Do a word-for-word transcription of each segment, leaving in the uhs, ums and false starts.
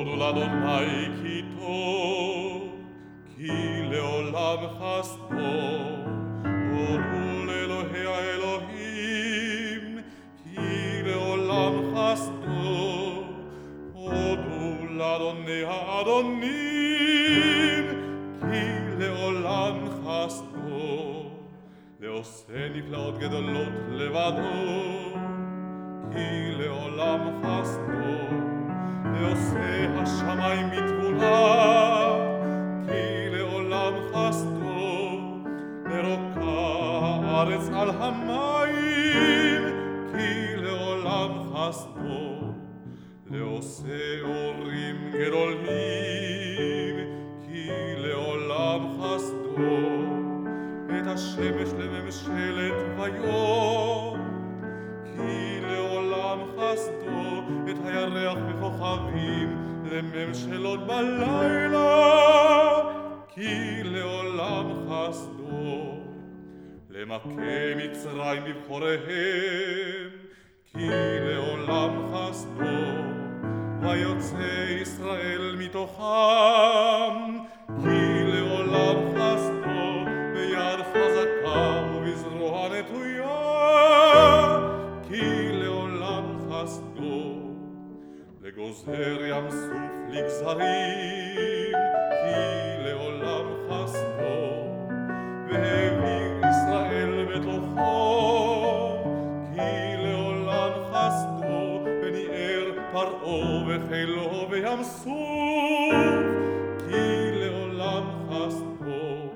הודו לאדוני כי טוב, כי לעולם חסדו. הודו לאלוהי האלוהים, כי לעולם חסדו. הודו לאדוני האדונים, כי לעולם חסדו. לעושה נפלאות גדולות לבדו, כי לעולם חסדו. לעושה השמיים בתבונה, כי לעולם חסדו. לרוקה הארץ על המים, כי לעולם חסדו. לעושה אורים גדולים, כי לעולם חסדו. את השמש לממשלת ויום, כי לעולם חסדו. את הירח וכוכבים לממשלות בלילה, כי לעולם חסדו. למכה מצרים בבחוריהם, כי לעולם חסדו. ויוצא ישראל מתוכם, כי לעולם חסדו. ביד חזקה ובזרוע נטויה, כי לעולם חסדו. לגוזר ים סוף לגזרים, כי לעולם חסדו. והעביר ישראל בתוכו, כי לעולם חסדו. וניער פרעה וחילו בים סוף, כי לעולם חסדו.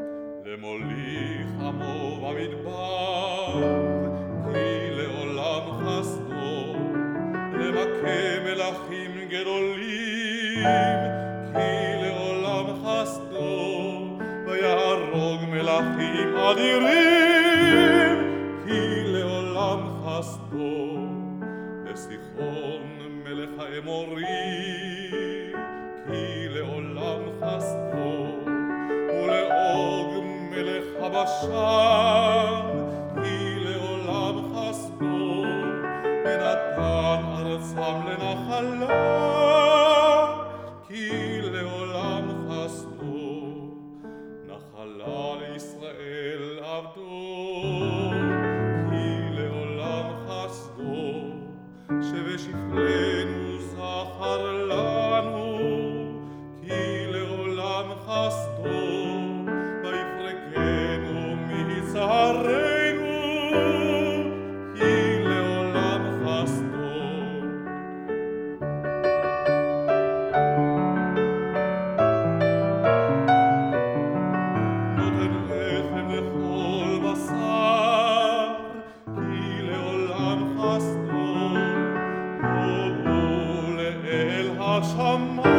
למוליך עמו במדבר, כי לעולם חסדו. למכה מלכים גדולים, כי לעולם חסדו. ויהרוג מלכים אדירים, כי לעולם חסדו. לסיחון מלך האמורי, כי לעולם חסדו. ולעוג מלך הבשן, כי לעולם חסדו. ונתן ארצם לנחלה, כי לעולם חסדו. נחלה לישראל עבדו, כי לעולם חסדו. שבשפלנו זכר לנו, כי לעולם חסדו. ויפרקנו מיצרנו, כי לעולם חסדו. נותן לחם לכל בשר, כי לעולם חסדו. הודו לאל השמיים.